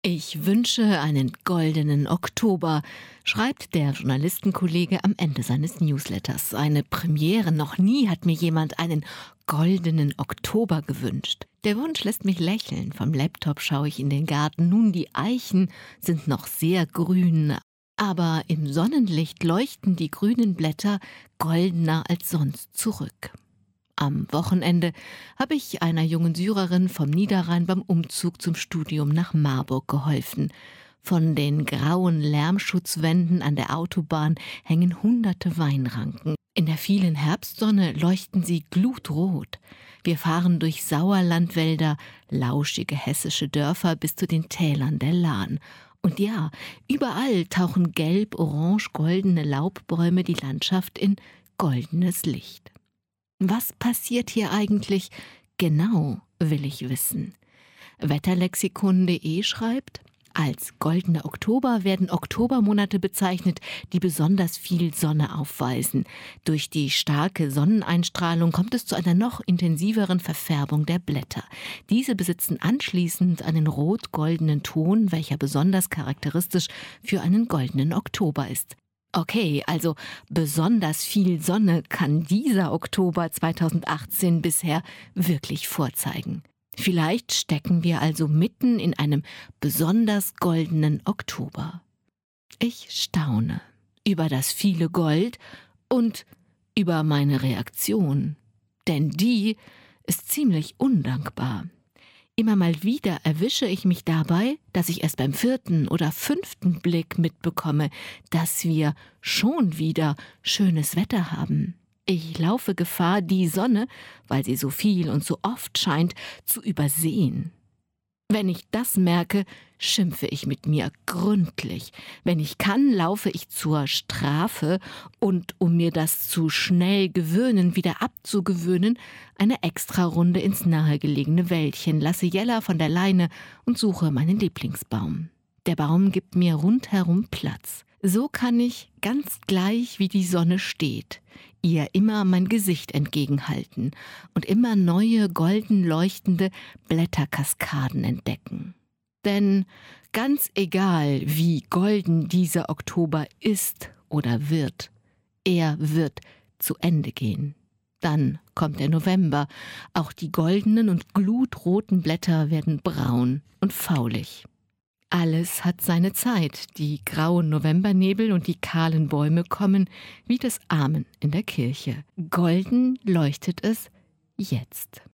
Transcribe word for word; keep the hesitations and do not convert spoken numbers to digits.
Ich wünsche einen goldenen Oktober, schreibt der Journalistenkollege am Ende seines Newsletters. Eine Premiere, noch nie hat mir jemand einen goldenen Oktober gewünscht. Der Wunsch lässt mich lächeln. Vom Laptop schaue ich in den Garten. Nun, die Eichen sind noch sehr grün, aber im Sonnenlicht leuchten die grünen Blätter goldener als sonst zurück. Am Wochenende habe ich einer jungen Syrerin vom Niederrhein beim Umzug zum Studium nach Marburg geholfen. Von den grauen Lärmschutzwänden an der Autobahn hängen hunderte Weinranken. In der vielen Herbstsonne leuchten sie glutrot. Wir fahren durch Sauerlandwälder, lauschige hessische Dörfer bis zu den Tälern der Lahn. Und ja, überall tauchen gelb, orange, goldene Laubbäume die Landschaft in goldenes Licht. Was passiert hier eigentlich genau, will ich wissen. Wetterlexikon punkt de schreibt, als goldener Oktober werden Oktobermonate bezeichnet, die besonders viel Sonne aufweisen. Durch die starke Sonneneinstrahlung kommt es zu einer noch intensiveren Verfärbung der Blätter. Diese besitzen anschließend einen rot-goldenen Ton, welcher besonders charakteristisch für einen goldenen Oktober ist. Okay, also besonders viel Sonne kann dieser Oktober zweitausendachtzehn bisher wirklich vorzeigen. Vielleicht stecken wir also mitten in einem besonders goldenen Oktober. Ich staune über das viele Gold und über meine Reaktion, denn die ist ziemlich undankbar. Immer mal wieder erwische ich mich dabei, dass ich erst beim vierten oder fünften Blick mitbekomme, dass wir schon wieder schönes Wetter haben. Ich laufe Gefahr, die Sonne, weil sie so viel und so oft scheint, zu übersehen. Wenn ich das merke, schimpfe ich mit mir gründlich. Wenn ich kann, laufe ich zur Strafe und, um mir das zu schnell gewöhnen, wieder abzugewöhnen, eine Extrarunde ins nahegelegene Wäldchen, lasse Jella von der Leine und suche meinen Lieblingsbaum. Der Baum gibt mir rundherum Platz. So kann ich, ganz gleich wie die Sonne steht, ihr immer mein Gesicht entgegenhalten und immer neue golden leuchtende Blätterkaskaden entdecken. Denn ganz egal, wie golden dieser Oktober ist oder wird, er wird zu Ende gehen. Dann kommt der November. Auch die goldenen und glutroten Blätter werden braun und faulig. Alles hat seine Zeit. Die grauen Novembernebel und die kahlen Bäume kommen wie das Amen in der Kirche. Golden leuchtet es jetzt.